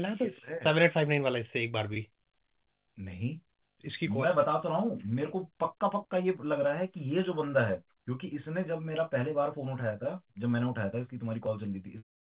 मिला तो ये तो है। 7859 वाला इससे एक बार भी। नहीं, इसकी कॉल। मैं बता तो रहा हूँ, मेरे को पक्का पक्का ये लग रहा है कि ये जो बंदा है, क्योंकि इसने जब मेरा पहले बार फोन उठाया था, जब मैंने उठाया था, इसकी तुम्हारी कॉल चल रही थी,